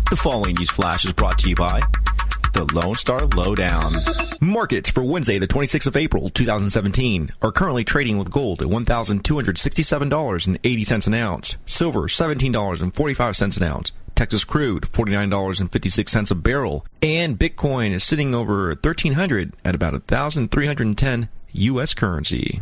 The following news flash is brought to you by the Lone Star Lowdown. Markets for Wednesday, the 26th of April, 2017, are currently trading with gold at $1,267.80 an ounce, silver $17.45 an ounce, Texas crude $49.56 a barrel, and Bitcoin is sitting over 1,300 at about 1,310 U.S. currency.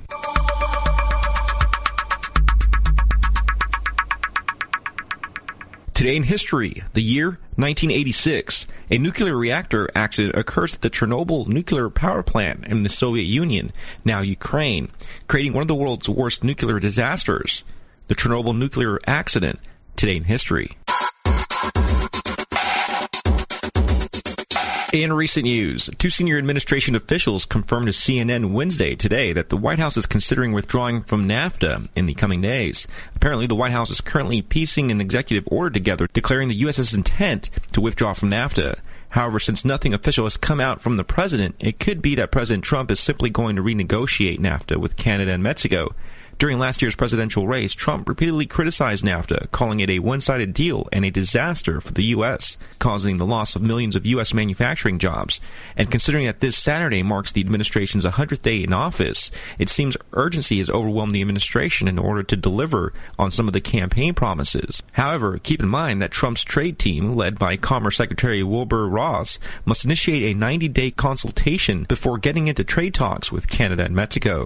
Today in history, the year 1986, a nuclear reactor accident occurs at the Chernobyl nuclear power plant in the Soviet Union, now Ukraine, creating one of the world's worst nuclear disasters. The Chernobyl nuclear accident, today in history. In recent news, two senior administration officials confirmed to CNN Wednesday today that the White House is considering withdrawing from NAFTA in the coming days. Apparently, the White House is currently piecing an executive order together declaring the U.S.'s intent to withdraw from NAFTA. However, since nothing official has come out from the president, it could be that President Trump is simply going to renegotiate NAFTA with Canada and Mexico. During last year's presidential race, Trump repeatedly criticized NAFTA, calling it a one-sided deal and a disaster for the U.S., causing the loss of millions of U.S. manufacturing jobs. And considering that this Saturday marks the administration's 100th day in office, it seems urgency has overwhelmed the administration in order to deliver on some of the campaign promises. However, keep in mind that Trump's trade team, led by Commerce Secretary Wilbur Ross, must initiate a 90-day consultation before getting into trade talks with Canada and Mexico.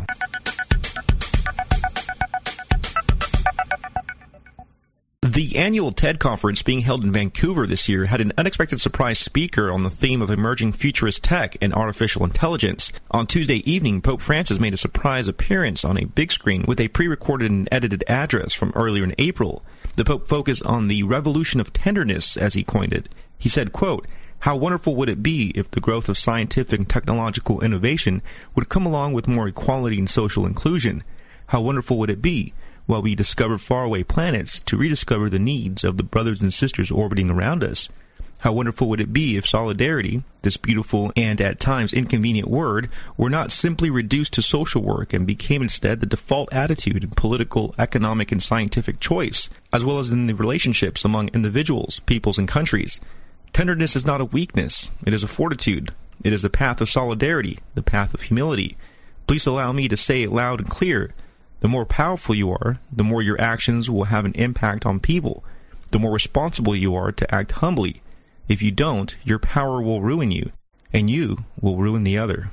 The annual TED conference being held in Vancouver this year had an unexpected surprise speaker on the theme of emerging futurist tech and artificial intelligence. On Tuesday evening, Pope Francis made a surprise appearance on a big screen with a pre-recorded and edited address from earlier in April. The Pope focused on the revolution of tenderness, as he coined it. He said, quote, "How wonderful would it be if the growth of scientific and technological innovation would come along with more equality and social inclusion? How wonderful would it be, while we discover faraway planets, to rediscover the needs of the brothers and sisters orbiting around us? How wonderful would it be if solidarity, this beautiful and at times inconvenient word, were not simply reduced to social work and became instead the default attitude in political, economic, and scientific choice, as well as in the relationships among individuals, peoples, and countries? Tenderness is not a weakness. It is a fortitude. It is a path of solidarity, the path of humility. Please allow me to say it loud and clear. The more powerful you are, the more your actions will have an impact on people. The more responsible you are to act humbly. If you don't, your power will ruin you, and you will ruin the other."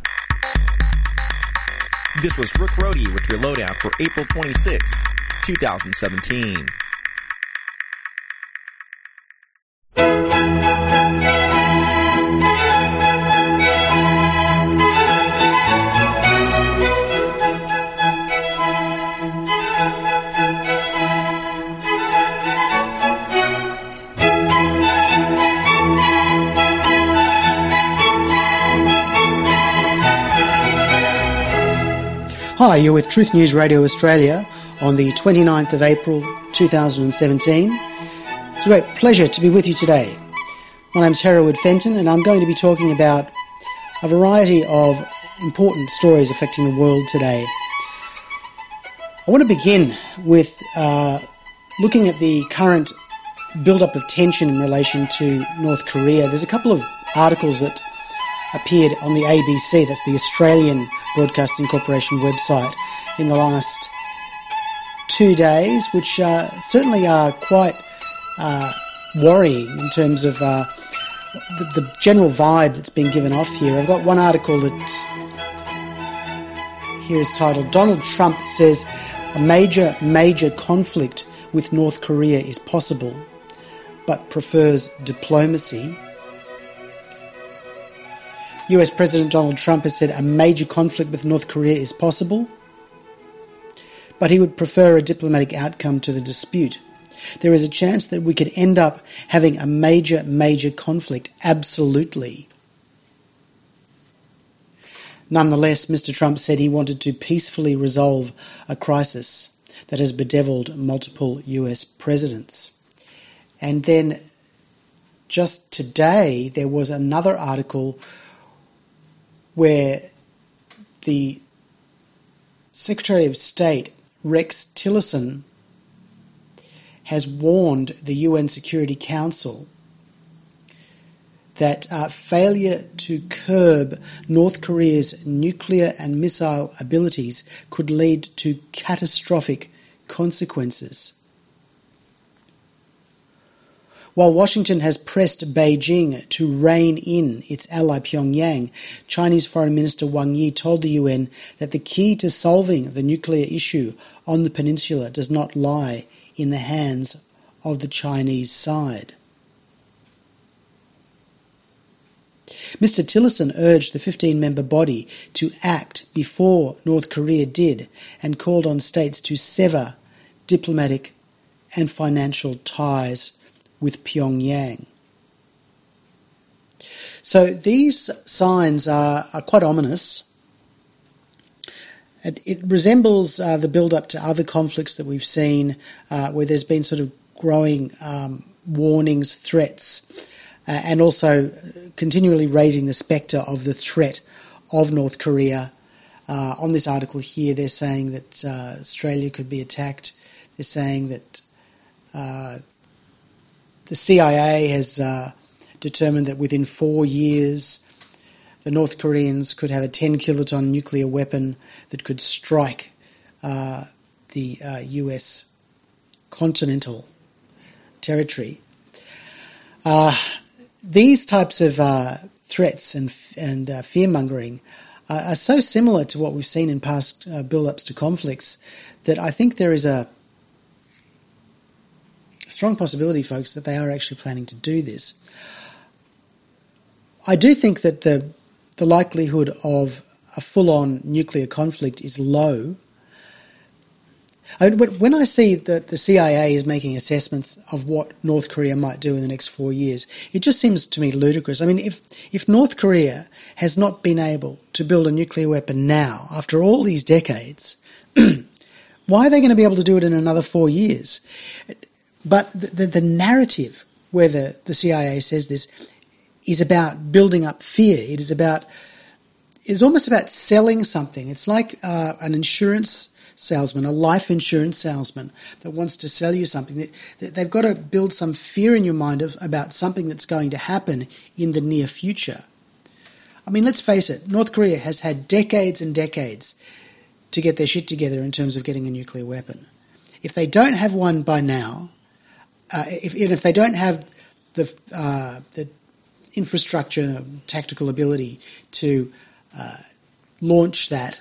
This was Rick Rohde with your lowdown for April 26, 2017. Hi, you're with Truth News Radio Australia on the 29th of April 2017. It's a great pleasure to be with you today. My name's Hereward Fenton and I'm going to be talking about a variety of important stories affecting the world today. I want to begin with looking at the current build-up of tension in relation to North Korea. There's a couple of articles that appeared on the ABC, that's the Australian Broadcasting Corporation website, in the last 2 days, which certainly are quite worrying in terms of the general vibe that's been given off here. I've got one article that's here is titled, "Donald Trump says a major conflict with North Korea is possible, but prefers diplomacy." US President Donald Trump has said a major conflict with North Korea is possible, but he would prefer a diplomatic outcome to the dispute. There is a chance that we could end up having a major conflict, absolutely. Nonetheless, Mr. Trump said he wanted to peacefully resolve a crisis that has bedeviled multiple US presidents. And then just today there was another article where the Secretary of State, Rex Tillerson, has warned the UN Security Council that failure to curb North Korea's nuclear and missile abilities could lead to catastrophic consequences. While Washington has pressed Beijing to rein in its ally Pyongyang, Chinese Foreign Minister Wang Yi told the UN that the key to solving the nuclear issue on the peninsula does not lie in the hands of the Chinese side. Mr. Tillerson urged the 15-member body to act before North Korea did and called on states to sever diplomatic and financial ties with Pyongyang. So these signs are quite ominous. It resembles the build-up to other conflicts that we've seen where there's been sort of growing warnings, threats, and also continually raising the spectre of the threat of North Korea. On this article here, they're saying that Australia could be attacked. They're saying that the CIA has determined that within 4 years, the North Koreans could have a 10-kiloton nuclear weapon that could strike the US continental territory. These types of threats and fear-mongering are so similar to what we've seen in past build-ups to conflicts that I think there is a strong possibility, folks, that they are actually planning to do this. I do think that the likelihood of a full-on nuclear conflict is low. When I see that the CIA is making assessments of what North Korea might do in the next 4 years, it just seems to me ludicrous. I mean, if North Korea has not been able to build a nuclear weapon now, after all these decades, why are they going to be able to do it in another 4 years? But the narrative where the CIA says this is about building up fear. It's almost about selling something. It's like an insurance salesman, a life insurance salesman that wants to sell you something. They've got to build some fear in your mind about something that's going to happen in the near future. I mean, let's face it, North Korea has had decades and decades to get their shit together in terms of getting a nuclear weapon. If they don't have one by now, if they don't have the infrastructure, tactical ability to launch that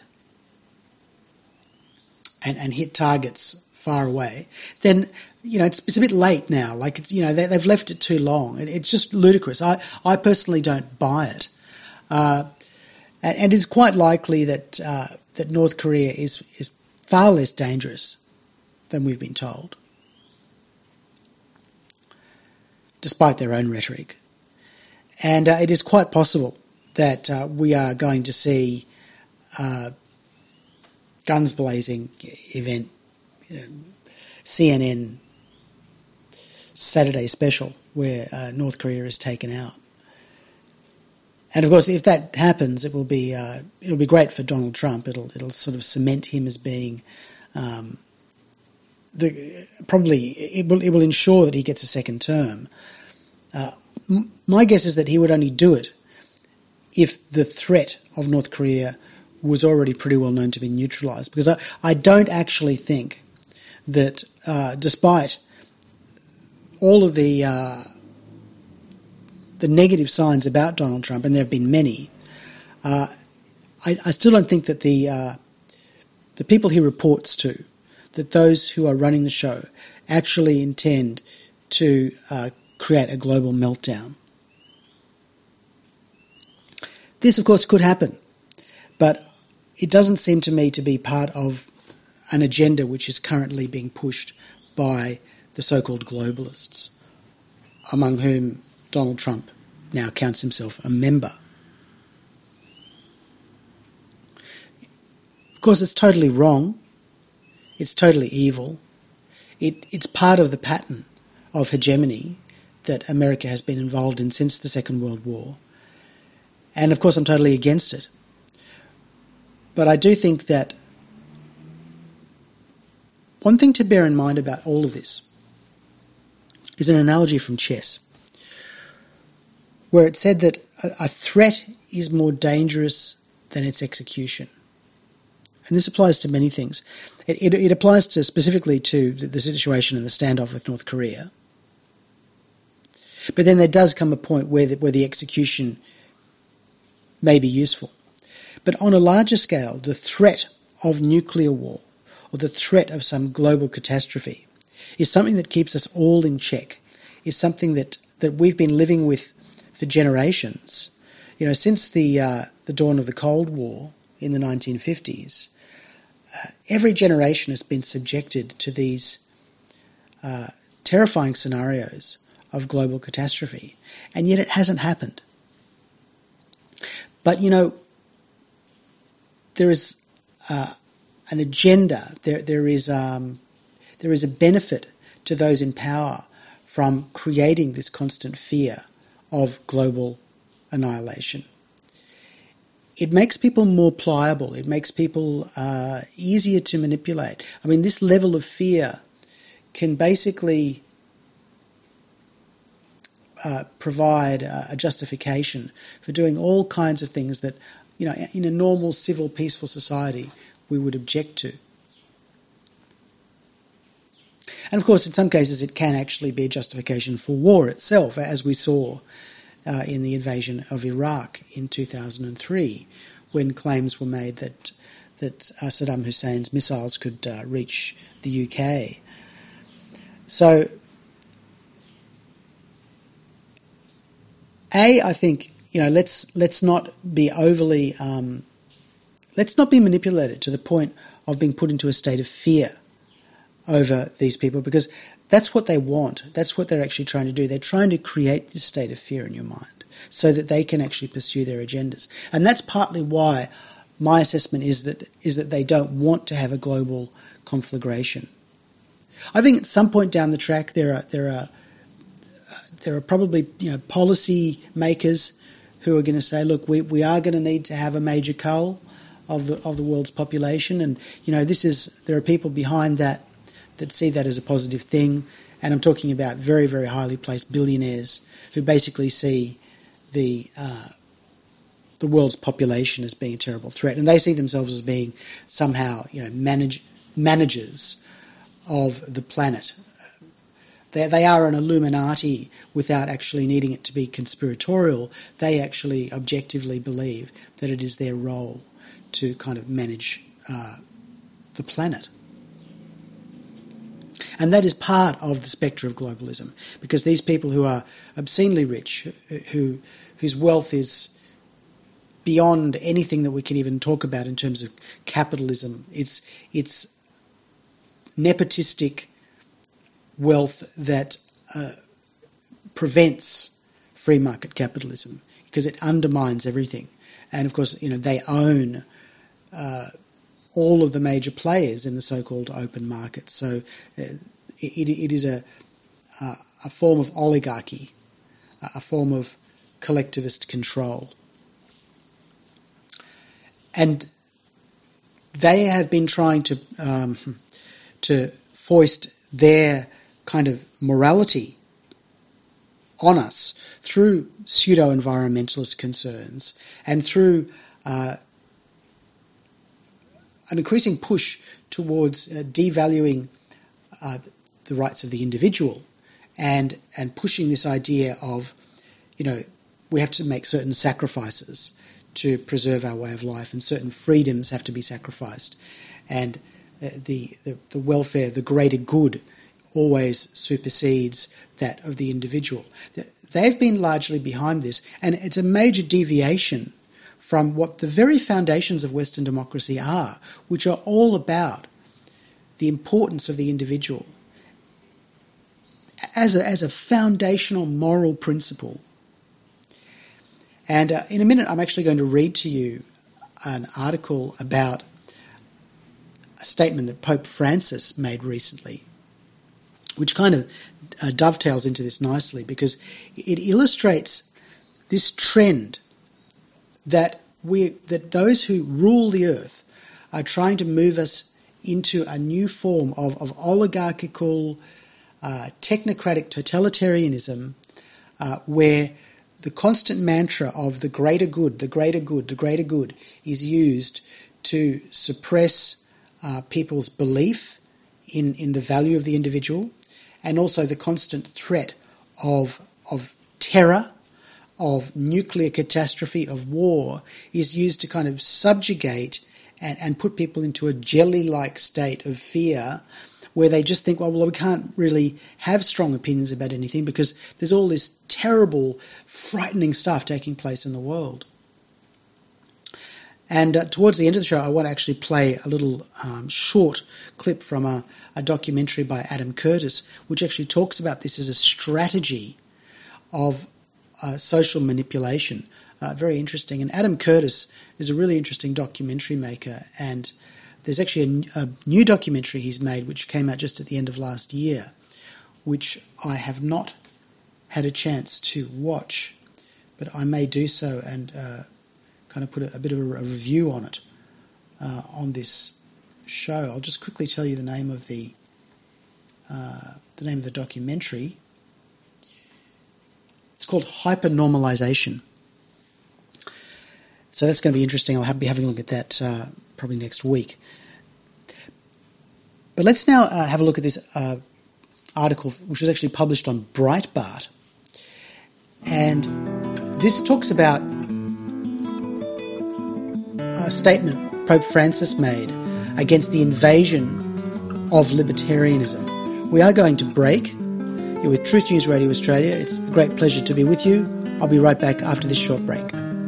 and hit targets far away, then it's a bit late now. Like they've left it too long. It's just ludicrous. I personally don't buy it, and it's quite likely that North Korea is far less dangerous than we've been told, despite their own rhetoric. And it is quite possible that we are going to see guns blazing event, CNN Saturday special where North Korea is taken out. And of course, if that happens, it'll be great for Donald Trump. It'll sort of cement him as being it will ensure that he gets a second term. My guess is that he would only do it if the threat of North Korea was already pretty well known to be neutralised. Because I don't actually think that despite all of the negative signs about Donald Trump, and there have been many, I still don't think that the people he reports to, that those who are running the show, actually intend to create a global meltdown. This, of course, could happen, but it doesn't seem to me to be part of an agenda which is currently being pushed by the so-called globalists, among whom Donald Trump now counts himself a member. Of course, it's totally wrong. It's totally evil. It's part of the pattern of hegemony that America has been involved in since the Second World War. And of course, I'm totally against it. But I do think that one thing to bear in mind about all of this is an analogy from chess. where it said that a threat is more dangerous than its execution. And this applies to many things. It applies specifically to the situation in the standoff with North Korea. But then there does come a point where the execution may be useful. But on a larger scale, the threat of nuclear war or the threat of some global catastrophe is something that keeps us all in check, is something that we've been living with for generations. You know, since the dawn of the Cold War in the 1950s, every generation has been subjected to these terrifying scenarios of global catastrophe, and yet it hasn't happened. But, you know, there is an agenda, there is a benefit to those in power from creating this constant fear of global annihilation. It makes people more pliable. It makes people easier to manipulate. I mean, this level of fear can basically provide a justification for doing all kinds of things that, you know, in a normal, civil, peaceful society we would object to. And of course, in some cases, it can actually be a justification for war itself, as we saw in the invasion of Iraq in 2003, when claims were made that Saddam Hussein's missiles could reach the UK. So, I think, you know, let's not be overly let's not be manipulated to the point of being put into a state of fear over these people, because that's what they want. That's what they're actually trying to do. They're trying to create this state of fear in your mind so that they can actually pursue their agendas. And that's partly why my assessment is that they don't want to have a global conflagration. I think at some point down the track there are probably, you know, policy makers who are going to say, look, we are going to need to have a major cull of the world's population, and, you know, there are people behind that see that as a positive thing, and I'm talking about very, very highly placed billionaires who basically see the world's population as being a terrible threat, and they see themselves as being somehow, you know, managers of the planet. They are an Illuminati without actually needing it to be conspiratorial. They actually objectively believe that it is their role to kind of manage the planet. And that is part of the spectre of globalism, because these people who are obscenely rich, whose wealth is beyond anything that we can even talk about in terms of capitalism, it's nepotistic wealth that prevents free market capitalism, because it undermines everything. And of course, you know, they own all of the major players in the so-called open market. So it is a form of oligarchy, a form of collectivist control. And they have been trying to foist their kind of morality on us through pseudo-environmentalist concerns and through an increasing push towards devaluing the rights of the individual and pushing this idea of, you know, we have to make certain sacrifices to preserve our way of life, and certain freedoms have to be sacrificed, and the welfare, the greater good, always supersedes that of the individual. They've been largely behind this, and it's a major deviation from what the very foundations of Western democracy are, which are all about the importance of the individual as a foundational moral principle. And in a minute, I'm actually going to read to you an article about a statement that Pope Francis made recently, which kind of dovetails into this nicely, because it illustrates this trend that those who rule the earth are trying to move us into a new form of oligarchical, technocratic totalitarianism, where the constant mantra of the greater good, the greater good, the greater good is used to suppress people's belief in the value of the individual, and also the constant threat of terror, of nuclear catastrophe, of war, is used to kind of subjugate and put people into a jelly-like state of fear, where they just think, well, we can't really have strong opinions about anything because there's all this terrible, frightening stuff taking place in the world. And towards the end of the show, I want to actually play a little short clip from a documentary by Adam Curtis, which actually talks about this as a strategy of social manipulation. Very interesting. And Adam Curtis is a really interesting documentary maker, and there's actually a new documentary he's made which came out just at the end of last year, which I have not had a chance to watch, but I may do so and kind of put a bit of a review on it on this show. I'll just quickly tell you the name of the documentary. It's called Hypernormalization. So that's going to be interesting. I'll be having a look at that probably next week. But let's now have a look at this article, which was actually published on Breitbart. And this talks about a statement Pope Francis made against the invasion of libertarianism. We are going to break. You're with Truth News Radio Australia. It's a great pleasure to be with you. I'll be right back after this short break.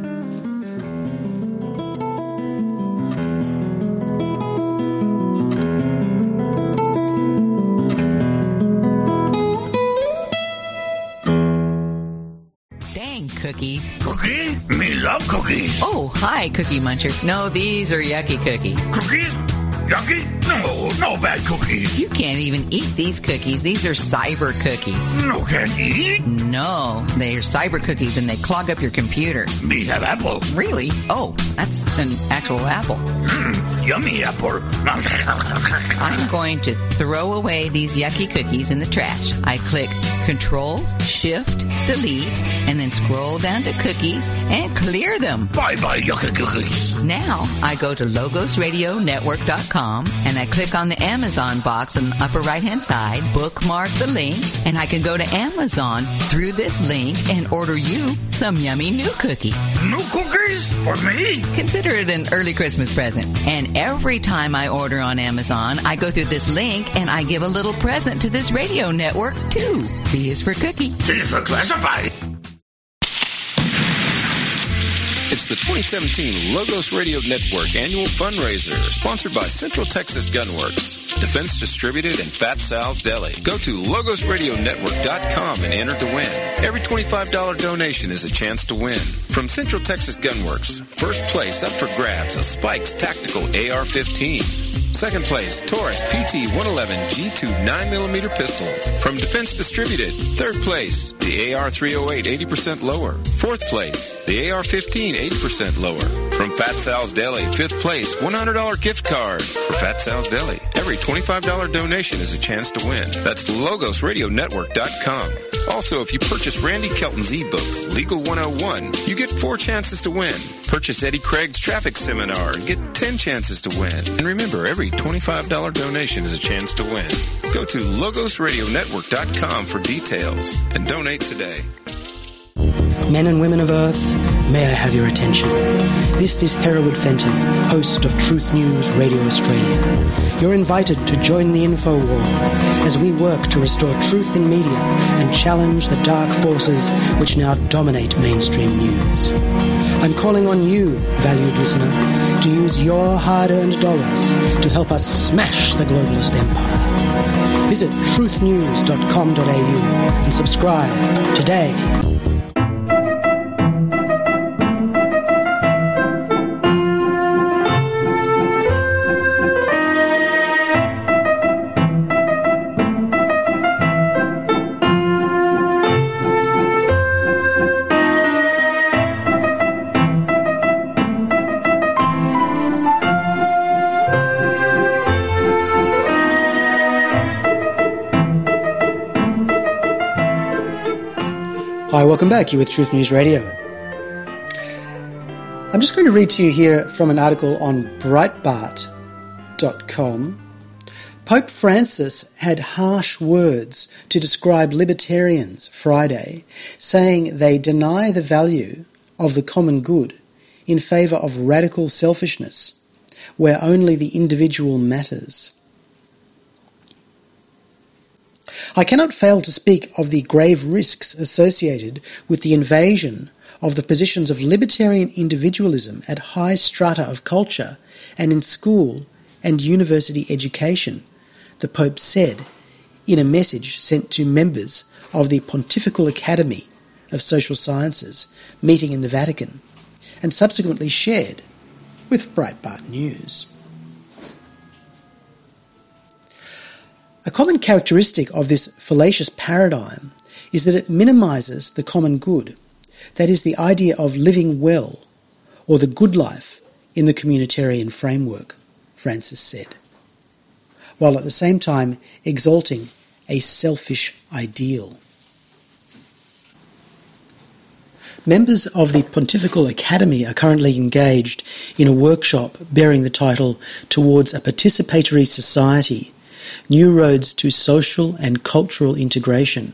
Cookies. Cookie? Me love cookies. Oh, hi, Cookie Muncher. No, these are yucky cookies. Cookies? Yucky? No bad cookies. You can't even eat these cookies. These are cyber cookies. No can't eat? No, they are cyber cookies and they clog up your computer. Me have apple. Really? Oh, that's an actual apple. Yummy apple. I'm going to throw away these yucky cookies in the trash. I click Control, Shift, Delete, and then scroll down to cookies and clear them. Bye-bye, yucky cookies. Now, I go to LogosRadioNetwork.com and I click on the Amazon box on the upper right-hand side, bookmark the link, and I can go to Amazon through this link and order you some yummy new cookies. New cookies? For me? Consider it an early Christmas present. And every time I order on Amazon, I go through this link and I give a little present to this radio network, too. C is for cookie. C is for classified. It's the 2017 Logos Radio Network annual fundraiser, sponsored by Central Texas Gunworks, Defense Distributed, and Fat Sal's Deli. Go to LogosRadioNetwork.com and enter to win. Every $25 donation is a chance to win. From Central Texas Gunworks, first place up for grabs, a Spikes Tactical AR-15. Second place, Taurus PT-111 G2 9mm pistol. From Defense Distributed, third place, the AR-308 80% lower. Fourth place, the AR-15 80% lower. From Fat Sal's Deli, fifth place, $100 gift card for Fat Sal's Deli. Every $25 donation is a chance to win. That's LogosRadioNetwork.com. Also, if you purchase Randy Kelton's ebook, Legal 101, you get 4 chances to win. Purchase Eddie Craig's traffic seminar and get 10 chances to win. And remember, every $25 donation is a chance to win. Go to LogosRadioNetwork.com for details and donate today. Men and women of Earth, may I have your attention. This is Hereward Fenton, host of Truth News Radio Australia. You're invited to join the info war as we work to restore truth in media and challenge the dark forces which now dominate mainstream news. I'm calling on you, valued listener, to use your hard-earned dollars to help us smash the globalist empire. Visit truthnews.com.au and subscribe today. Hi, welcome back. You're with Truth News Radio. I'm just going to read to you here from an article on Breitbart.com. Pope Francis had harsh words to describe libertarians Friday, saying they deny the value of the common good in favour of radical selfishness, where only the individual matters. I cannot fail to speak of the grave risks associated with the invasion of the positions of libertarian individualism at high strata of culture and in school and university education, the Pope said in a message sent to members of the Pontifical Academy of Social Sciences meeting in the Vatican, and subsequently shared with Breitbart News. A common characteristic of this fallacious paradigm is that it minimises the common good, that is, the idea of living well, or the good life in the communitarian framework, Francis said, while at the same time exalting a selfish ideal. Members of the Pontifical Academy are currently engaged in a workshop bearing the title Towards a Participatory Society, New Roads to Social and Cultural Integration.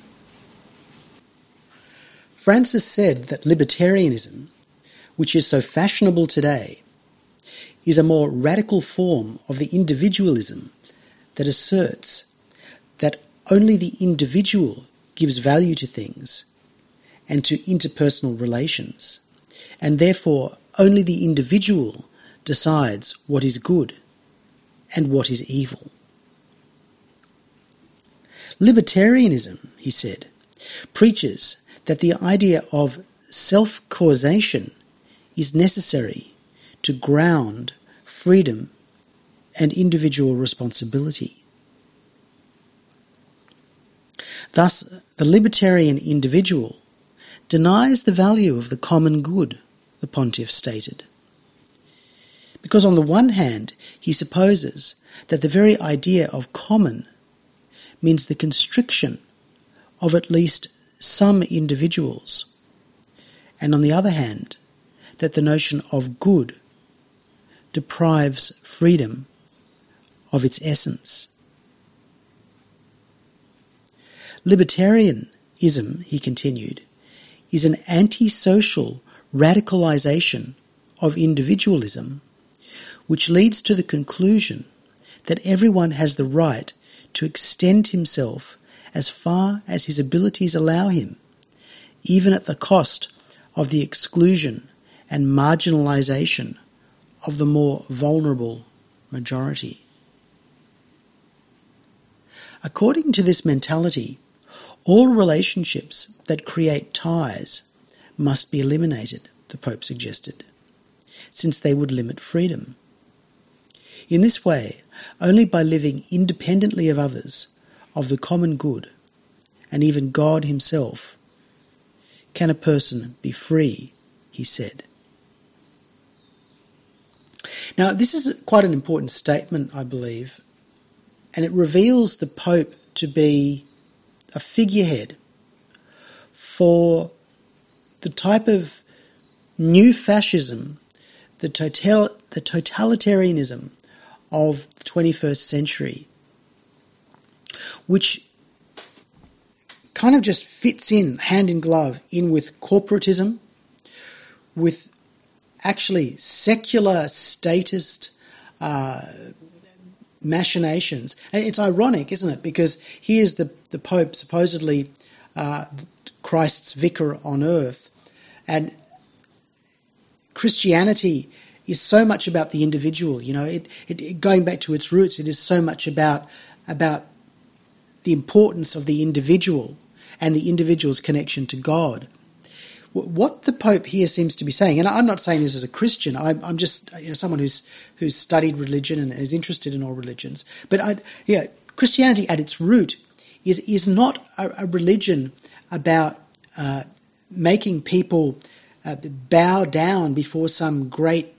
Francis said that libertarianism, which is so fashionable today, is a more radical form of the individualism that asserts that only the individual gives value to things and to interpersonal relations, and therefore only the individual decides what is good and what is evil. Libertarianism, he said, preaches that the idea of self-causation is necessary to ground freedom and individual responsibility. Thus, the libertarian individual denies the value of the common good, the pontiff stated. Because on the one hand, he supposes that the very idea of common means the constriction of at least some individuals, and on the other hand, that the notion of good deprives freedom of its essence. Libertarianism, he continued, is an antisocial radicalization of individualism, which leads to the conclusion that everyone has the right to extend himself as far as his abilities allow him, even at the cost of the exclusion and marginalization of the more vulnerable majority. According to this mentality, all relationships that create ties must be eliminated, the Pope suggested, since they would limit freedom. In this way, only by living independently of others, of the common good, and even God himself, can a person be free, he said. Now, this is quite an important statement, I believe, and it reveals the Pope to be a figurehead for the type of new fascism, the totalitarianism of the 21st century, which kind of just fits in hand in glove in with corporatism, with actually secular statist machinations. And it's ironic, isn't it? Because here's the Pope, supposedly Christ's vicar on earth, and Christianity is so much about the individual. You know, it going back to its roots, it is so much about the importance of the individual and the individual's connection to God. What the Pope here seems to be saying, and I'm not saying this as a Christian, I'm just someone who's studied religion and is interested in all religions, but Christianity at its root is not a religion about making people bow down before some great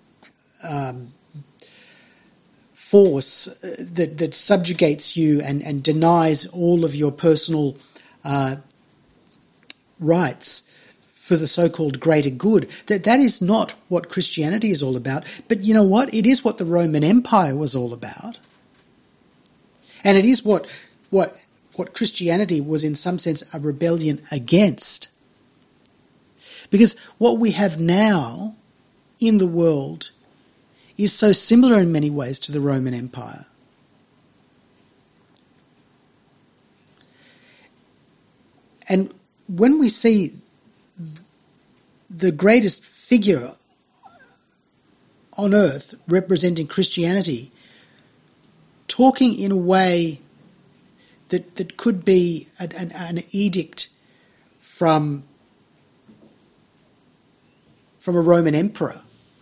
force that subjugates you and denies all of your personal rights for the so-called greater good. That is not what Christianity is all about. But you know what? It is what the Roman Empire was all about. And it is what Christianity was in some sense a rebellion against. Because what we have now in the world is so similar in many ways to the Roman Empire. And when we see the greatest figure on earth representing Christianity talking in a way that could be an edict from a Roman emperor,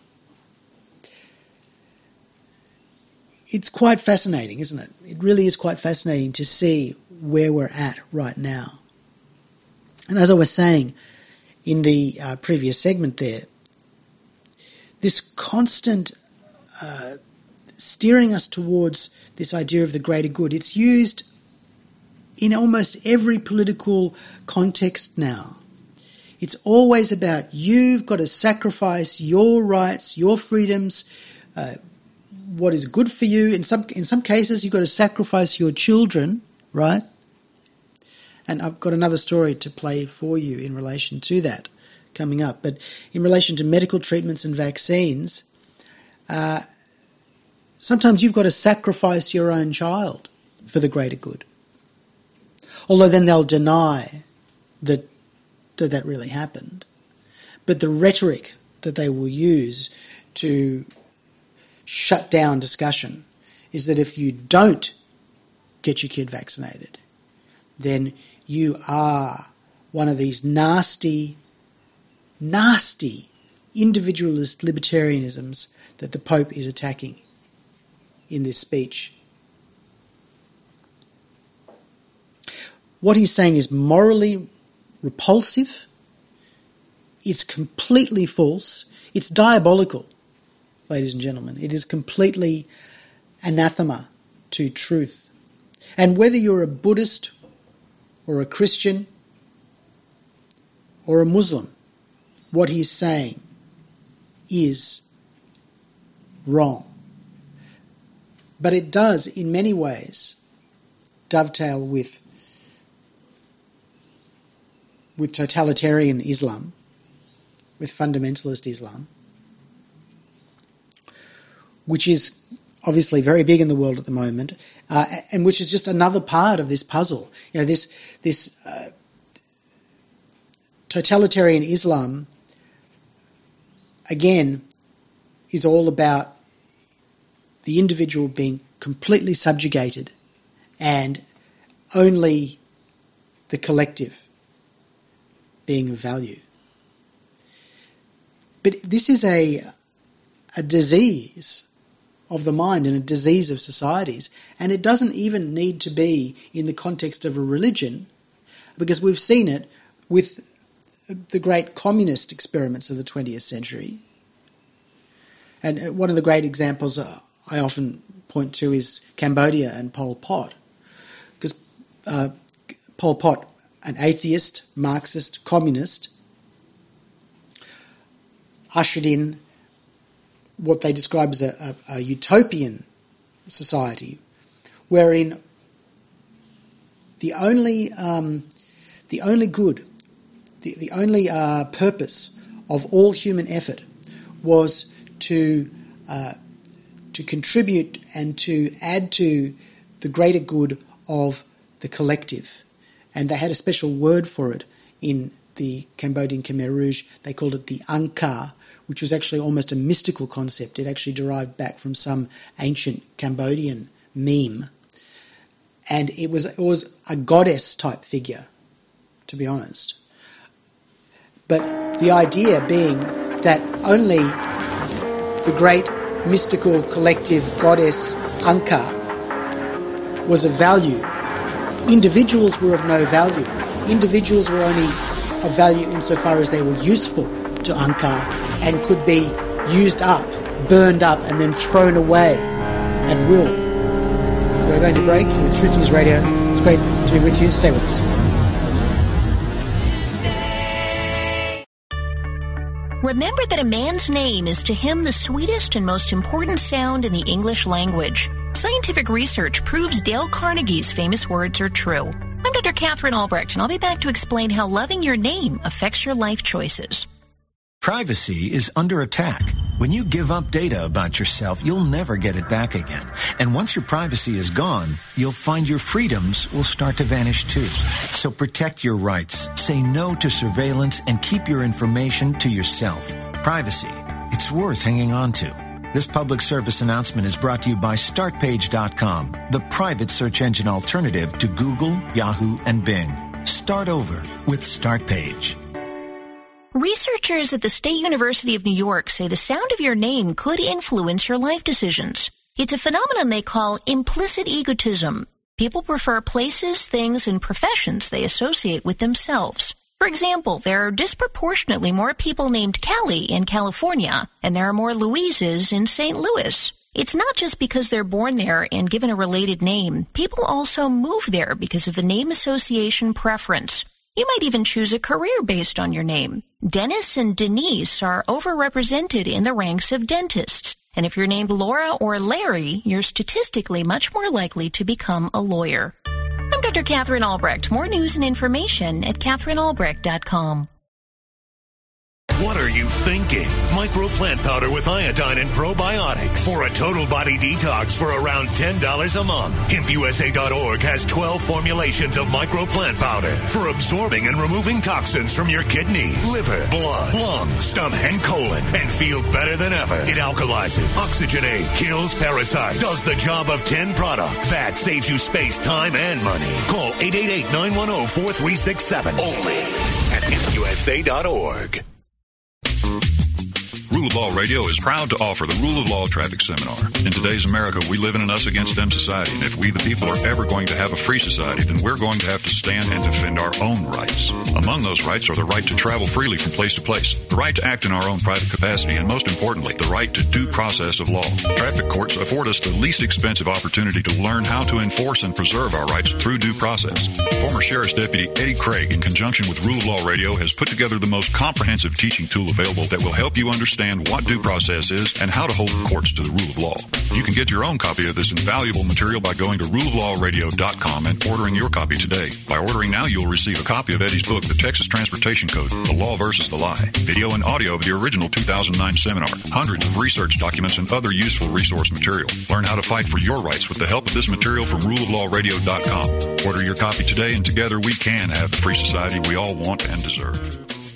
it's quite fascinating, isn't it? It really is quite fascinating to see where we're at right now. And as I was saying in the previous segment there, this constant steering us towards this idea of the greater good, it's used in almost every political context now. It's always about you've got to sacrifice your rights, your freedoms, what is good for you. In some cases, you've got to sacrifice your children, right? And I've got another story to play for you in relation to that coming up. But in relation to medical treatments and vaccines, sometimes you've got to sacrifice your own child for the greater good. Although then they'll deny that really happened. But the rhetoric that they will use to shut down discussion is that if you don't get your kid vaccinated, then you are one of these nasty individualist libertarianisms that the Pope is attacking in this speech. What he's saying is morally repulsive. It's completely false. It's diabolical, ladies and gentlemen. It is completely anathema to truth. And whether you're a Buddhist or a Christian or a Muslim, what he's saying is wrong. But it does, in many ways, dovetail with totalitarian Islam, with fundamentalist Islam, which is obviously very big in the world at the moment, and which is just another part of this puzzle. You know, this totalitarian Islam, again, is all about the individual being completely subjugated and only the collective being of value. But this is a disease of the mind and a disease of societies, and it doesn't even need to be in the context of a religion, because we've seen it with the great communist experiments of the 20th century. And one of the great examples I often point to is Cambodia and Pol Pot, because Pol Pot, an atheist, Marxist, communist, ushered in what they describe as a utopian society, wherein the only good, the only purpose of all human effort was to contribute and to add to the greater good of the collective. And they had a special word for it in the Cambodian Khmer Rouge. They called it the Angkar, which was actually almost a mystical concept. It actually derived back from some ancient Cambodian meme. And it was a goddess type figure, to be honest. But the idea being that only the great mystical collective goddess Angkar was of value. Individuals were of no value. Individuals were only of value insofar as they were useful to Angkar and could be used up, burned up, and then thrown away at will. We're going to break with Truth News Radio. It's great to be with you. Stay with us. Remember that a man's name is to him the sweetest and most important sound in the English language. Scientific research proves Dale Carnegie's famous words are true. I'm Dr. Catherine Albrecht, and I'll be back to explain how loving your name affects your life choices. Privacy is under attack. When you give up data about yourself, you'll never get it back again. And once your privacy is gone, you'll find your freedoms will start to vanish too. So protect your rights, say no to surveillance, and keep your information to yourself. Privacy, it's worth hanging on to. This public service announcement is brought to you by StartPage.com, the private search engine alternative to Google, Yahoo, and Bing. Start over with StartPage. Researchers at the State University of New York say the sound of your name could influence your life decisions. It's a phenomenon they call implicit egotism. People prefer places, things, and professions they associate with themselves. For example, there are disproportionately more people named Callie in California, and there are more Louises in St. Louis. It's not just because they're born there and given a related name. People also move there because of the name association preference. You might even choose a career based on your name. Dennis and Denise are overrepresented in the ranks of dentists. And if you're named Laura or Larry, you're statistically much more likely to become a lawyer. I'm Dr. Catherine Albrecht. More news and information at CatherineAlbrecht.com. What are you thinking? Micro plant powder with iodine and probiotics for a total body detox for around $10 a month. HempUSA.org has 12 formulations of micro plant powder for absorbing and removing toxins from your kidneys, liver, blood, lungs, stomach, and colon, and feel better than ever. It alkalizes, oxygenates, kills parasites, does the job of 10 products. That saves you space, time, and money. Call 888-910-4367 only at HempUSA.org. Rule of Law Radio is proud to offer the Rule of Law Traffic Seminar. In today's America, we live in an us-against-them society, and if we, the people, are ever going to have a free society, then we're going to have to stand and defend our own rights. Among those rights are the right to travel freely from place to place, the right to act in our own private capacity, and most importantly, the right to due process of law. Traffic courts afford us the least expensive opportunity to learn how to enforce and preserve our rights through due process. Former Sheriff's Deputy Eddie Craig, in conjunction with Rule of Law Radio, has put together the most comprehensive teaching tool available that will help you understand what due process is and how to hold the courts to the rule of law. You can get your own copy of this invaluable material by going to ruleoflawradio.com and ordering your copy today. By ordering now, you'll receive a copy of Eddie's book, The Texas Transportation Code, The Law versus the Lie, video and audio of the original 2009 seminar, hundreds of research documents, and other useful resource material. Learn how to fight for your rights with the help of this material from ruleoflawradio.com. Order your copy today, and together we can have the free society we all want and deserve.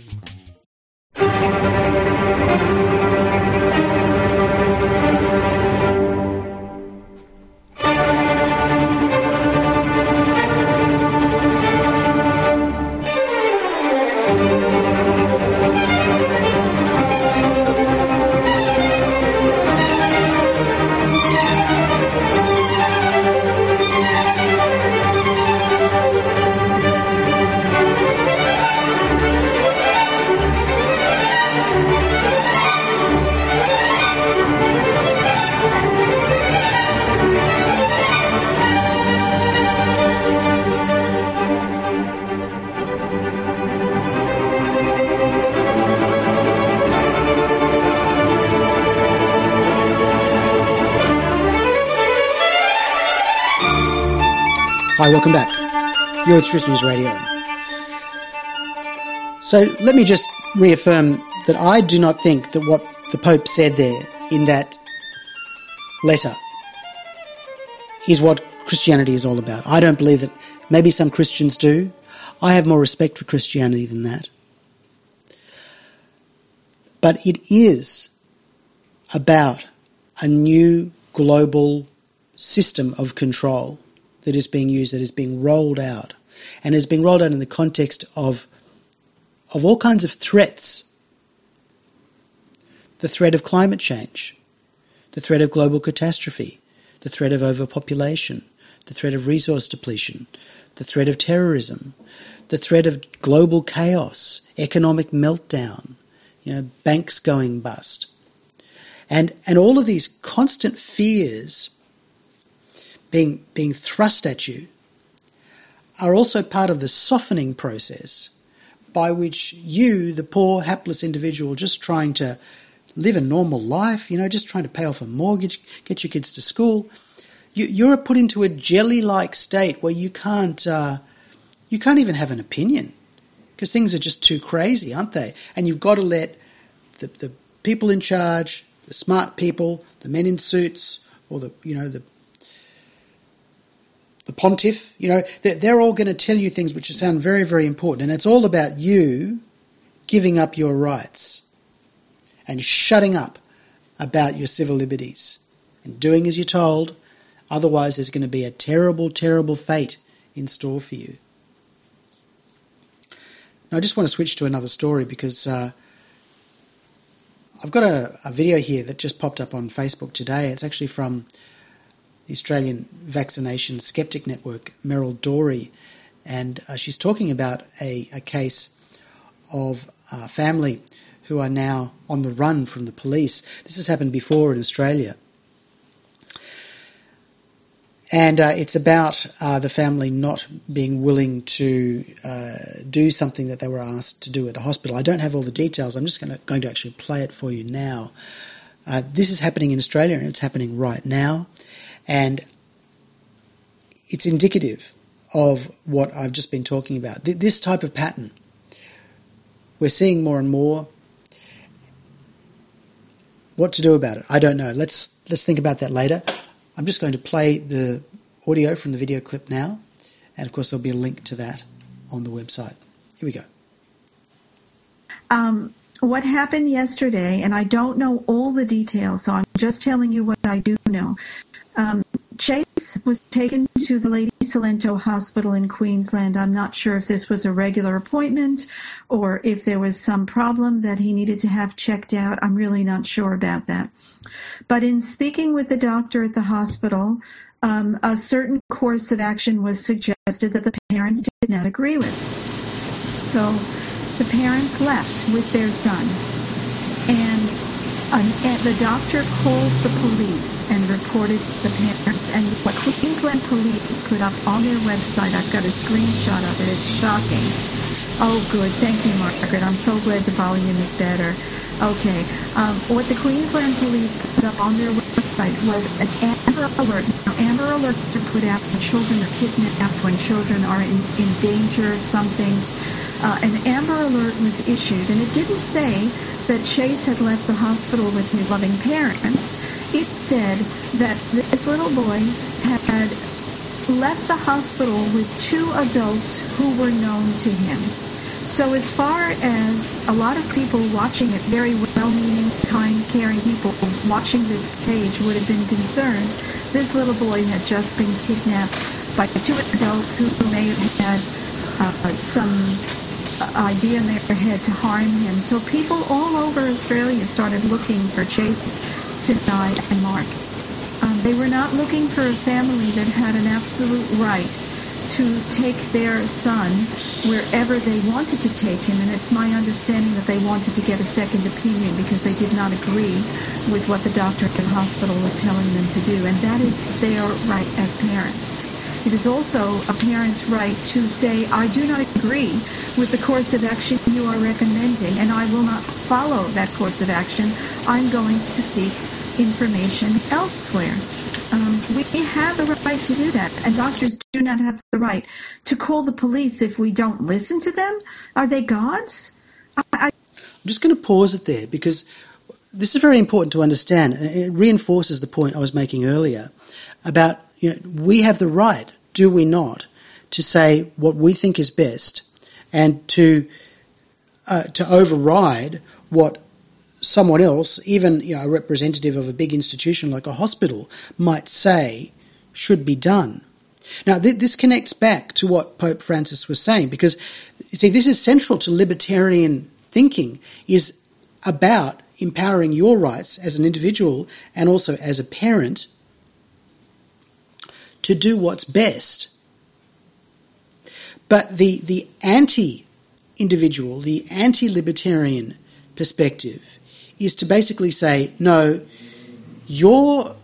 Hi, welcome back. You're at Truth News Radio. So let me just reaffirm that I do not think that what the Pope said there in that letter is what Christianity is all about. I don't believe that. Maybe some Christians do. I have more respect for Christianity than that. But it is about a new global system of control that is being used, that is being rolled out, and is being rolled out in the context of all kinds of threats. The threat of climate change, the threat of global catastrophe, the threat of overpopulation, the threat of resource depletion, the threat of terrorism, the threat of global chaos, economic meltdown, banks going bust. And all of these constant fears being thrust at you are also part of the softening process by which you, the poor, hapless individual, just trying to live a normal life, just trying to pay off a mortgage, get your kids to school, you're put into a jelly-like state where you can't even have an opinion because things are just too crazy, aren't they? And you've got to let the people in charge, the smart people, the men in suits, or the pontiff, they're all going to tell you things which sound very, very important. And it's all about you giving up your rights and shutting up about your civil liberties and doing as you're told. Otherwise, there's going to be a terrible, terrible fate in store for you. Now, I just want to switch to another story because I've got a video here that just popped up on Facebook today. It's actually from the Australian Vaccination Skeptic Network, Meryl Dorey, and she's talking about a case of a family who are now on the run from the police. This has happened before in Australia. And it's about the family not being willing to do something that they were asked to do at the hospital. I don't have all the details. I'm just going to actually play it for you now. This is happening in Australia, and it's happening right now. And it's indicative of what I've just been talking about. This type of pattern, we're seeing more and more. What to do about it? I don't know. Let's think about that later. I'm just going to play the audio from the video clip now, and of course there'll be a link to that on the website. Here we go. What happened yesterday, and I don't know all the details, so I'm just telling you what I do know. Chase was taken to the Lady Cilento Hospital in Queensland. I'm not sure if this was a regular appointment or if there was some problem that he needed to have checked out. I'm really not sure about that. But in speaking with the doctor at the hospital, a certain course of action was suggested that the parents did not agree with. So the parents left with their son, and the doctor called the police and reported the parents. And what Queensland Police put up on their website, I've got a screenshot of it, it's shocking. Oh, good. Thank you, Margaret. I'm so glad the volume is better. Okay. What the Queensland Police put up on their website was an Amber Alert. Now, Amber Alerts are put out when children are kidnapped, when children are in danger of something. An Amber Alert was issued, and it didn't say that Chase had left the hospital with his loving parents. It said that this little boy had left the hospital with two adults who were known to him. So as far as a lot of people watching it, very well-meaning, kind, caring people watching this page would have been concerned, this little boy had just been kidnapped by two adults who may have had some idea in their head to harm him. So people all over Australia started looking for Chase, Sinai, and Mark. They were not looking for a family that had an absolute right to take their son wherever they wanted to take him, and it's my understanding that they wanted to get a second opinion because they did not agree with what the doctor at the hospital was telling them to do, and that is their right as parents. It is also a parent's right to say, I do not agree with the course of action you are recommending, and I will not follow that course of action. I'm going to seek information elsewhere. We have the right to do that, and doctors do not have the right to call the police if we don't listen to them. Are they gods? I'm just going to pause it there because this is very important to understand. It reinforces the point I was making earlier about, we have the right, do we not, to say what we think is best and to override what someone else, even a representative of a big institution like a hospital, might say should be done. Now, this connects back to what Pope Francis was saying, because, you see, this is central to libertarian thinking, is about empowering your rights as an individual and also as a parent to do what's best. But the anti-individual, the anti-libertarian perspective is to basically say, no, your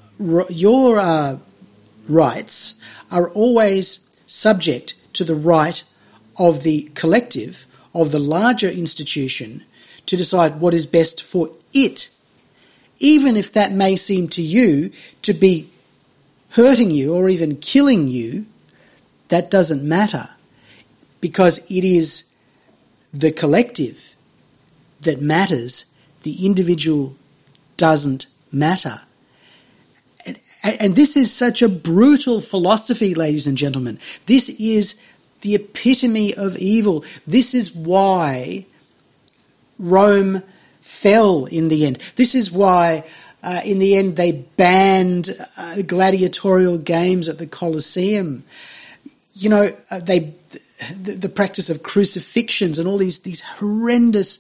rights are always subject to the right of the collective, of the larger institution to decide what is best for it, even if that may seem to you to be hurting you or even killing you. That doesn't matter, because it is the collective that matters. The individual doesn't matter. And this is such a brutal philosophy, ladies and gentlemen. This is the epitome of evil. This is why Rome fell in the end. This is why, in the end, they banned gladiatorial games at the Colosseum. You know, the practice of crucifixions and all these horrendous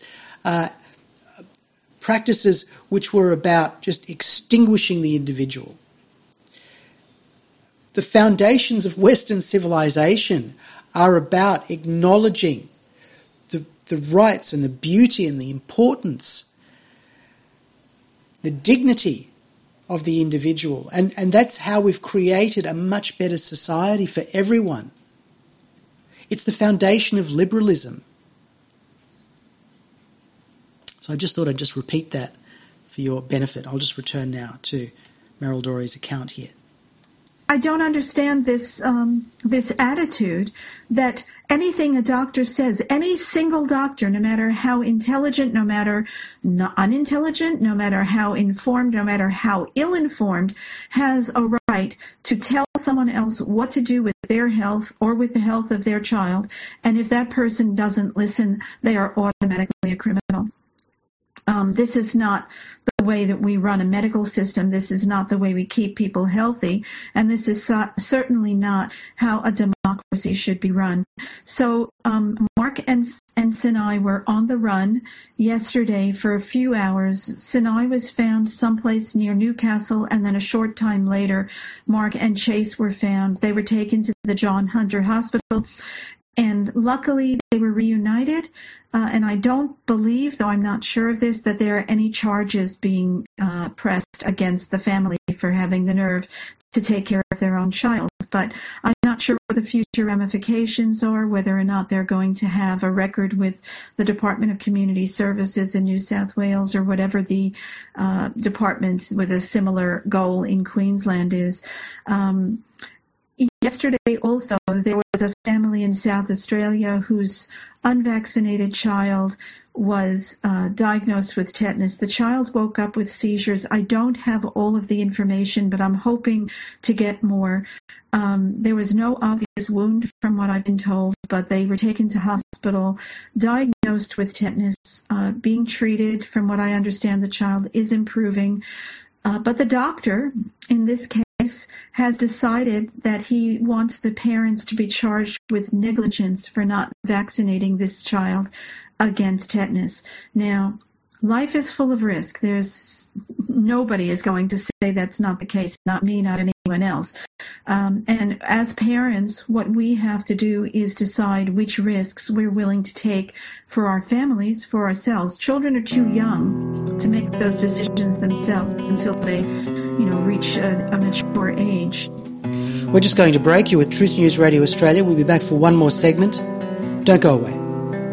practices which were about just extinguishing the individual. The foundations of Western civilization are about acknowledging the rights and the beauty and the importance, the dignity of the individual. And that's how we've created a much better society for everyone. It's the foundation of liberalism. So I just thought I'd just repeat that for your benefit. I'll just return now to Meryl Dorey's account here. I don't understand this this attitude that anything a doctor says, any single doctor, no matter how intelligent, no matter unintelligent, no matter how informed, no matter how ill-informed, has a right to tell someone else what to do with their health or with the health of their child. And if that person doesn't listen, they are automatically a criminal. This is not the way that we run a medical system. This is not the way we keep people healthy. And this is certainly not how a democracy should be run. So Mark and Sinai were on the run yesterday for a few hours. Sinai was found someplace near Newcastle, and then a short time later, Mark and Chase were found. They were taken to the John Hunter Hospital. And luckily, they were reunited, and I don't believe, though I'm not sure of this, that there are any charges being pressed against the family for having the nerve to take care of their own child. But I'm not sure what the future ramifications are, whether or not they're going to have a record with the Department of Community Services in New South Wales or whatever the department with a similar goal in Queensland is. Yesterday also, there was a family in South Australia whose unvaccinated child was diagnosed with tetanus. The child woke up with seizures. I don't have all of the information, but I'm hoping to get more. There was no obvious wound from what I've been told, but they were taken to hospital, diagnosed with tetanus, being treated. From what I understand, the child is improving. But the doctor, in this case, has decided that he wants the parents to be charged with negligence for not vaccinating this child against tetanus. Now, life is full of risk. Nobody is going to say that's not the case, not me, not anyone else. And as parents, what we have to do is decide which risks we're willing to take for our families, for ourselves. Children are too young to make those decisions themselves until they, reach a mature age. We're just going to break you with Truth News Radio Australia. We'll be back for one more segment. Don't go away.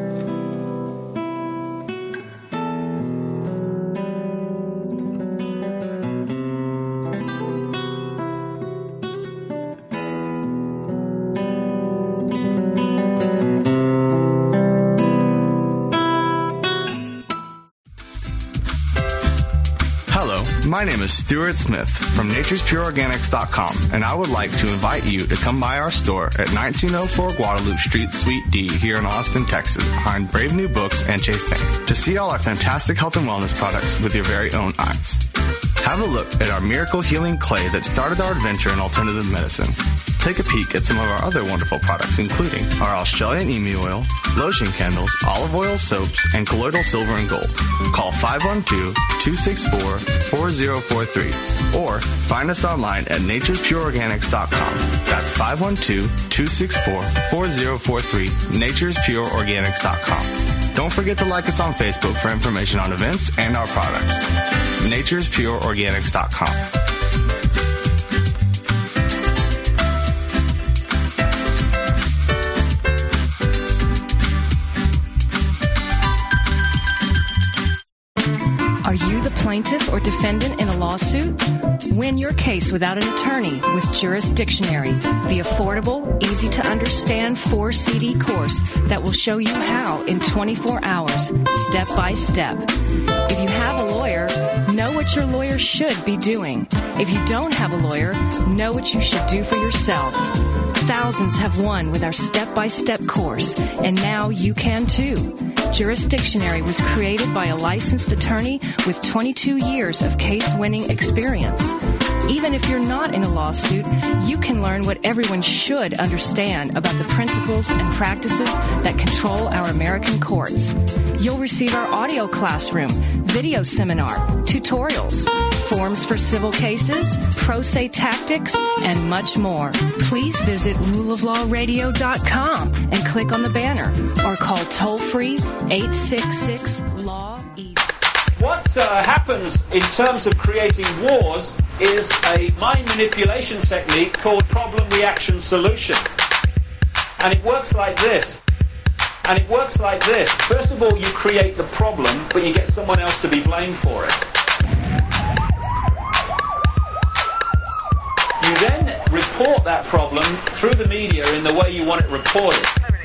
My name is Stuart Smith from naturespureorganics.com, and I would like to invite you to come by our store at 1904 Guadalupe Street, Suite D, here in Austin, Texas, behind Brave New Books and Chase Bank, to see all our fantastic health and wellness products with your very own eyes. Have a look at our miracle healing clay that started our adventure in alternative medicine. Take a peek at some of our other wonderful products, including our Australian emu oil, lotion candles, olive oil soaps, and colloidal silver and gold. Call 512-264-4043 or find us online at naturespureorganics.com. That's 512-264-4043, naturespureorganics.com. Don't forget to like us on Facebook for information on events and our products. naturespureorganics.com. Are you the plaintiff or defendant in a lawsuit? Win your case without an attorney with Jurisdictionary, the affordable, easy-to-understand 4-CD course that will show you how in 24 hours, step by step. If you have a lawyer, know what your lawyer should be doing. If you don't have a lawyer, know what you should do for yourself. Thousands have won with our step-by-step course, and now you can too. Jurisdictionary was created by a licensed attorney with 22 years of case-winning experience. Even if you're not in a lawsuit, you can learn what everyone should understand about the principles and practices that control our American courts. You'll receive our audio classroom, video seminar, tutorials, forms for civil cases, pro se tactics, and much more. Please visit ruleoflawradio.com and click on the banner or call toll-free 866-LAW-EASY. What happens in terms of creating wars is a mind manipulation technique called problem reaction solution. And it works like this. First of all, you create the problem, but you get someone else to be blamed for it. You then report that problem through the media in the way you want it reported.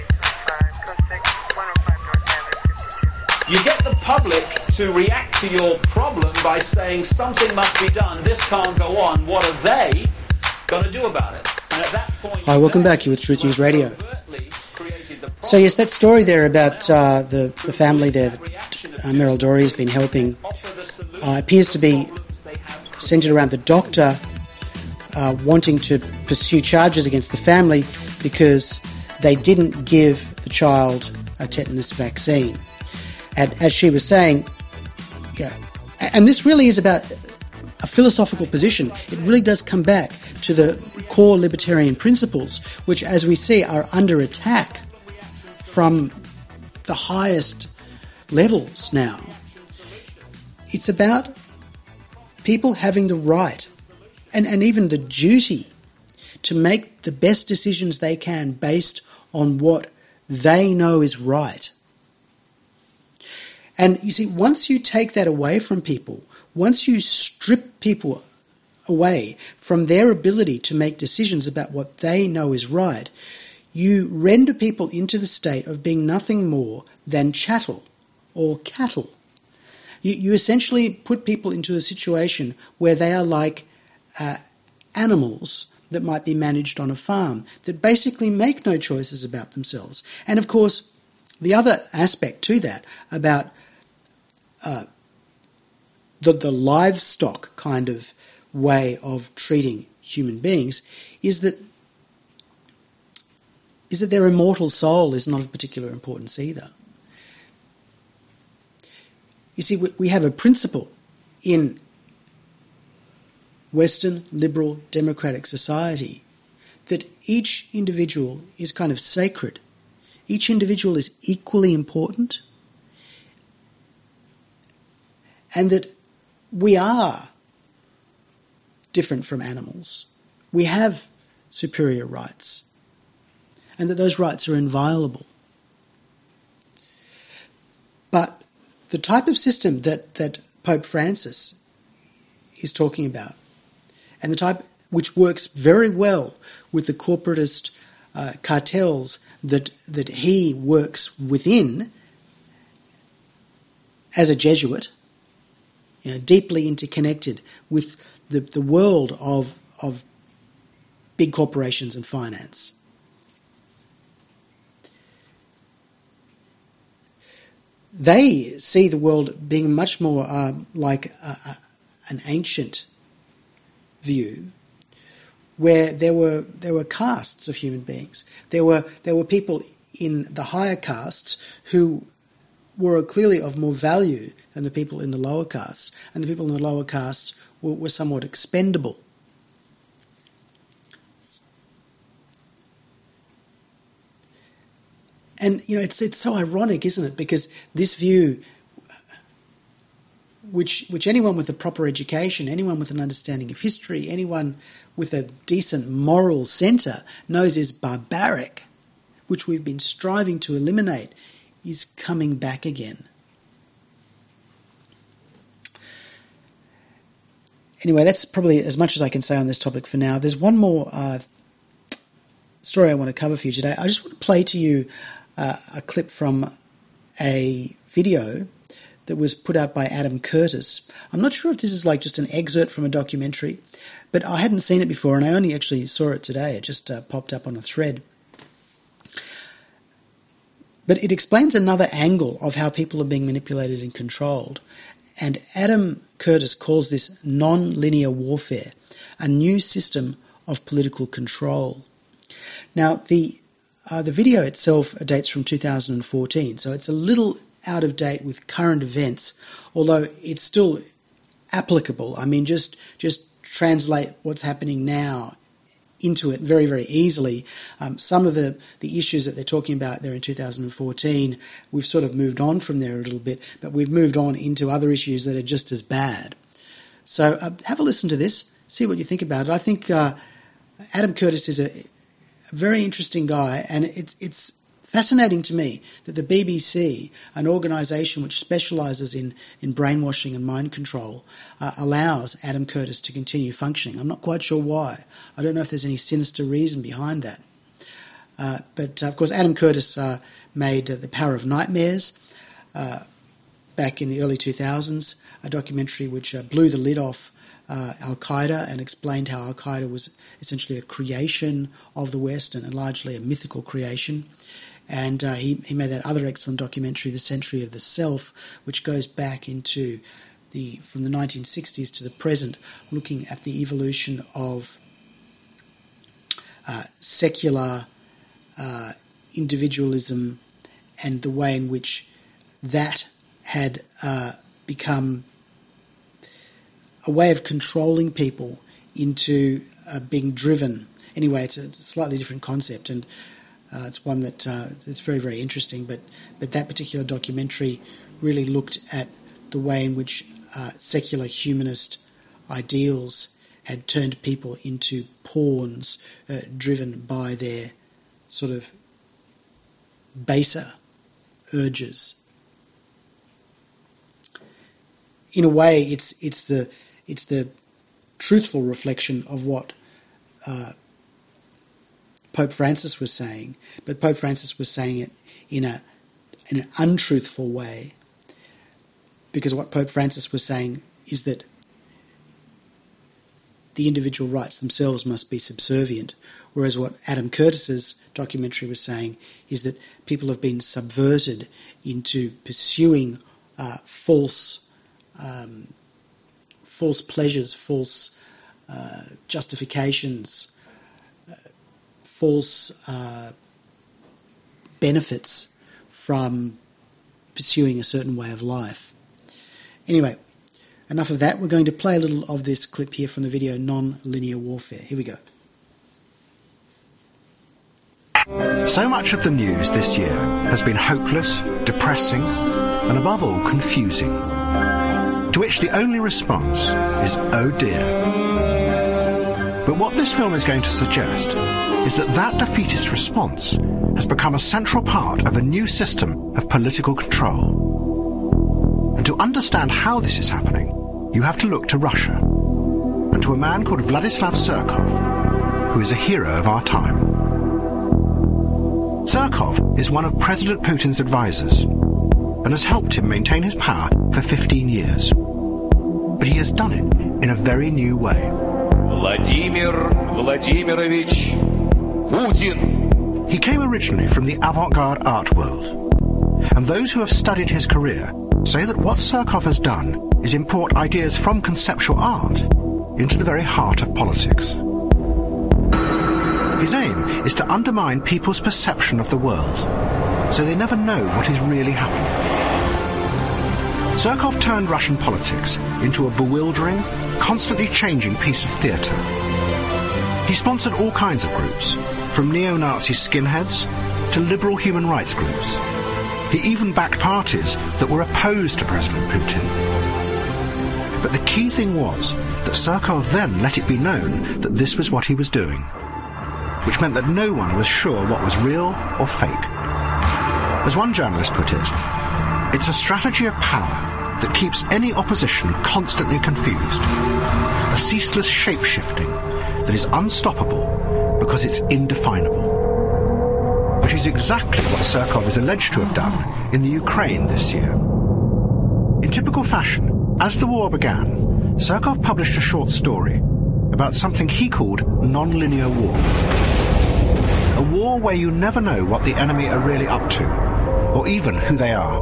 You get the public to react to your problem by saying something must be done, this can't go on, what are they going to do about it? And at that point... Hi, welcome back. You're with Truth News Radio. So yes, that story there about the family there that Meryl Dory has been helping appears to be centred around the doctor wanting to pursue charges against the family because they didn't give the child a tetanus vaccine. And as she was saying, and this really is about a philosophical position. It really does come back to the core libertarian principles, which, as we see, are under attack from the highest levels now. It's about people having the right and even the duty to make the best decisions they can based on what they know is right. And you see, once you take that away from people, once you strip people away from their ability to make decisions about what they know is right, you render people into the state of being nothing more than chattel or cattle. You essentially put people into a situation where they are like animals that might be managed on a farm, that basically make no choices about themselves. And of course, the other aspect to that about the livestock kind of way of treating human beings is that their immortal soul is not of particular importance either. You see, we have a principle in Western liberal democratic society that each individual is kind of sacred. Each individual is equally important, and that we are different from animals. We have superior rights, and that those rights are inviolable. But the type of system that Pope Francis is talking about, and the type which works very well with the corporatist cartels that he works within as a Jesuit, deeply interconnected with the world of big corporations and finance. They see the world being much more like an ancient view, where there were castes of human beings. There were people in the higher castes who were clearly of more value than the people in the lower castes, and the people in the lower castes were somewhat expendable. And it's so ironic, isn't it? Because this view, which anyone with a proper education, anyone with an understanding of history, anyone with a decent moral centre knows is barbaric, which we've been striving to eliminate, is coming back again. Anyway, that's probably as much as I can say on this topic for now. There's one more story I want to cover for you today. I just want to play to you a clip from a video that was put out by Adam Curtis. I'm not sure if this is like just an excerpt from a documentary, but I hadn't seen it before, and I only actually saw it today. It just popped up on a thread. But it explains another angle of how people are being manipulated and controlled. And Adam Curtis calls this non-linear warfare, a new system of political control. Now, the video itself dates from 2014, so it's a little out of date with current events, although it's still applicable. I mean, just translate what's happening now into it very, very easily. Some of the issues that they're talking about there in 2014, we've sort of moved on from there a little bit, but we've moved on into other issues that are just as bad. So have a listen to this, see what you think about it. I think Adam Curtis is a very interesting guy, and it's fascinating to me that the BBC, an organisation which specialises in brainwashing and mind control, allows Adam Curtis to continue functioning. I'm not quite sure why. I don't know if there's any sinister reason behind that. But of course, Adam Curtis made The Power of Nightmares back in the early 2000s, a documentary which blew the lid off Al-Qaeda and explained how Al-Qaeda was essentially a creation of the West and largely a mythical creation. And he made that other excellent documentary, The Century of the Self, which goes back into from the 1960s to the present, looking at the evolution of secular individualism and the way in which that had become a way of controlling people into being driven. Anyway, it's a slightly different concept, and it's one that it's very, very interesting. But that particular documentary really looked at the way in which secular humanist ideals had turned people into pawns driven by their sort of baser urges. In a way, it's the truthful reflection of what Pope Francis was saying, but Pope Francis was saying it in an untruthful way, because what Pope Francis was saying is that the individual rights themselves must be subservient, whereas what Adam Curtis's documentary was saying is that people have been subverted into pursuing false pleasures, false justifications, false benefits from pursuing a certain way of life. Anyway, enough of that. We're going to play a little of this clip here from the video Non-Linear Warfare. Here we go. So much of the news this year has been hopeless, depressing, and above all, confusing. To which the only response is, oh dear. But what this film is going to suggest is that defeatist response has become a central part of a new system of political control. And to understand how this is happening, you have to look to Russia, and to a man called Vladislav Surkov, who is a hero of our time. Surkov is one of President Putin's advisors, and has helped him maintain his power for 15 years. But he has done it in a very new way. Vladimir Vladimirovich Putin. He came originally from the avant-garde art world, and those who have studied his career say that what Surkov has done is import ideas from conceptual art into the very heart of politics. His aim is to undermine people's perception of the world, so they never know what is really happening. Surkov turned Russian politics into a bewildering, constantly changing piece of theatre. He sponsored all kinds of groups, from neo-Nazi skinheads to liberal human rights groups. He even backed parties that were opposed to President Putin. But the key thing was that Surkov then let it be known that this was what he was doing, which meant that no one was sure what was real or fake. As one journalist put it, it's a strategy of power that keeps any opposition constantly confused. A ceaseless shape-shifting that is unstoppable because it's indefinable. Which is exactly what Surkov is alleged to have done in the Ukraine this year. In typical fashion, as the war began, Surkov published a short story about something he called non-linear war. A war where you never know what the enemy are really up to, or even who they are.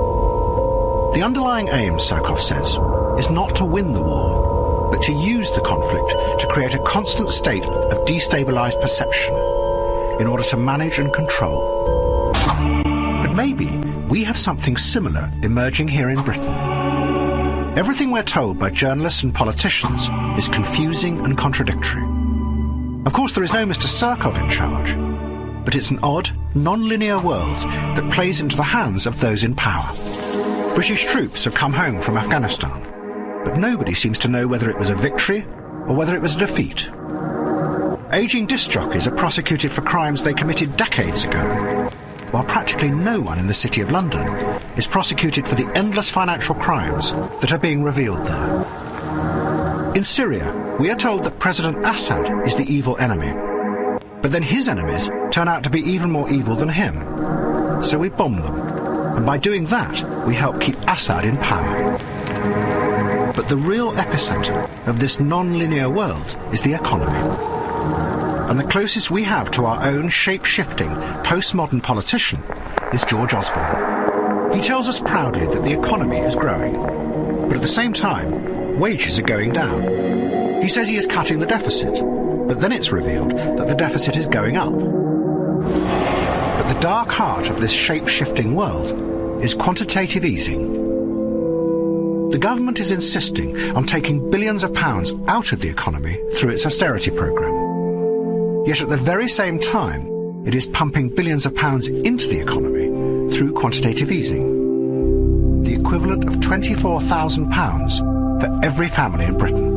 The underlying aim, Surkov says, is not to win the war, but to use the conflict to create a constant state of destabilized perception in order to manage and control. But maybe we have something similar emerging here in Britain. Everything we're told by journalists and politicians is confusing and contradictory. Of course, there is no Mr. Surkov in charge, but it's an odd, non-linear world that plays into the hands of those in power. British troops have come home from Afghanistan, but nobody seems to know whether it was a victory or whether it was a defeat. Aging disc jockeys are prosecuted for crimes they committed decades ago, while practically no one in the City of London is prosecuted for the endless financial crimes that are being revealed there. In Syria, we are told that President Assad is the evil enemy, but then his enemies turn out to be even more evil than him. So we bomb them, and by doing that, we help keep Assad in power. But the real epicenter of this non-linear world is the economy. And the closest we have to our own shape-shifting, postmodern politician is George Osborne. He tells us proudly that the economy is growing, but at the same time, wages are going down. He says he is cutting the deficit, but then it's revealed that the deficit is going up. But the dark heart of this shape-shifting world is quantitative easing. The government is insisting on taking billions of pounds out of the economy through its austerity programme. Yet at the very same time, it is pumping billions of pounds into the economy through quantitative easing. The equivalent of £24,000 for every family in Britain.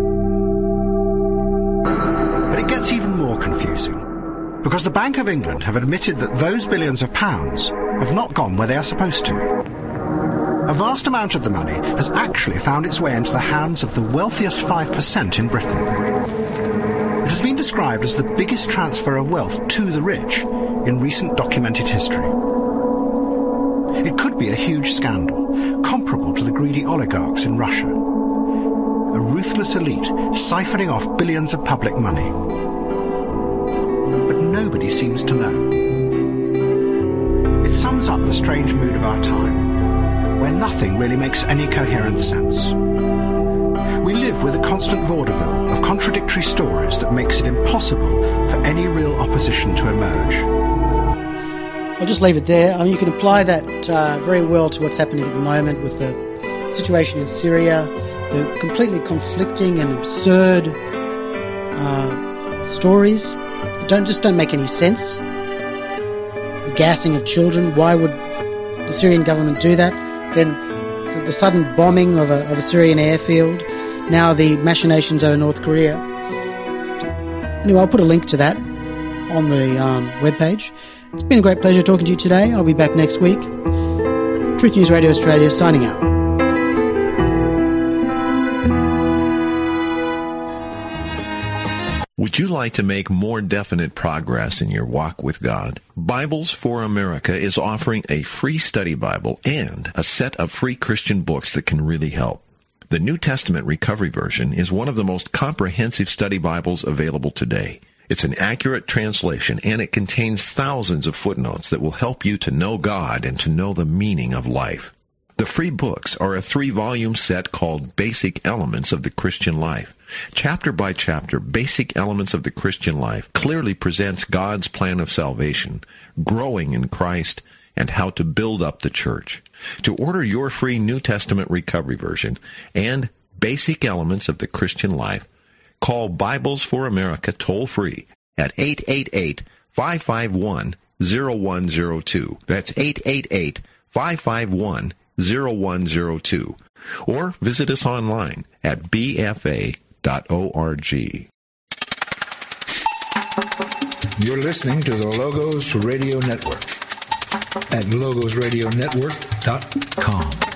But it gets even more confusing, because the Bank of England have admitted that those billions of pounds have not gone where they are supposed to. A vast amount of the money has actually found its way into the hands of the wealthiest 5% in Britain. It has been described as the biggest transfer of wealth to the rich in recent documented history. It could be a huge scandal, comparable to the greedy oligarchs in Russia. A ruthless elite siphoning off billions of public money. But nobody seems to know. It sums up the strange mood of our time, where nothing really makes any coherent sense. We live with a constant vaudeville of contradictory stories that makes it impossible for any real opposition to emerge. I'll just leave it there. I mean, you can apply that very well to what's happening at the moment with the situation in Syria, the completely conflicting and absurd stories that don't make any sense. The gassing of children. Why would the Syrian government do that? Then the sudden bombing of a Syrian airfield. Now the machinations over North Korea. Anyway, I'll put a link to that on the webpage. It's been a great pleasure talking to you today. I'll be back next week. Truth News Radio Australia signing out. Would you like to make more definite progress in your walk with God? Bibles for America is offering a free study Bible and a set of free Christian books that can really help. The New Testament Recovery Version is one of the most comprehensive study Bibles available today. It's an accurate translation, and it contains thousands of footnotes that will help you to know God and to know the meaning of life. The free books are a 3-volume set called Basic Elements of the Christian Life. Chapter by chapter, Basic Elements of the Christian Life clearly presents God's plan of salvation, growing in Christ, and how to build up the church. To order your free New Testament Recovery Version and Basic Elements of the Christian Life, call Bibles for America toll-free at 888-551-0102. That's 888-551-0102. Or visit us online at bfa.org. You're listening to the Logos Radio Network at logosradionetwork.com.